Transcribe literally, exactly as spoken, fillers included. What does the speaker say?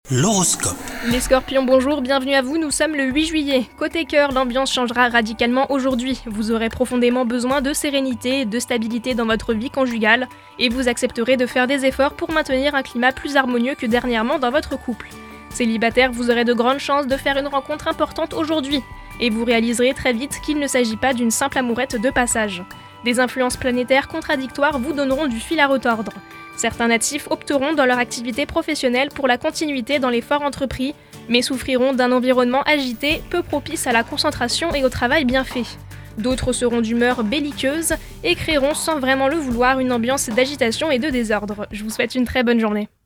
L'horoscope. Les Scorpions, bonjour, bienvenue à vous, nous sommes le huit juillet. Côté cœur, l'ambiance changera radicalement aujourd'hui. Vous aurez profondément besoin de sérénité et de stabilité dans votre vie conjugale, et vous accepterez de faire des efforts pour maintenir un climat plus harmonieux que dernièrement dans votre couple. Célibataire, vous aurez de grandes chances de faire une rencontre importante aujourd'hui, et vous réaliserez très vite qu'il ne s'agit pas d'une simple amourette de passage. Des influences planétaires contradictoires vous donneront du fil à retordre. Certains natifs opteront dans leur activité professionnelle pour la continuité dans l'effort entrepris, mais souffriront d'un environnement agité, peu propice à la concentration et au travail bien fait. D'autres seront d'humeur belliqueuse et créeront sans vraiment le vouloir une ambiance d'agitation et de désordre. Je vous souhaite une très bonne journée.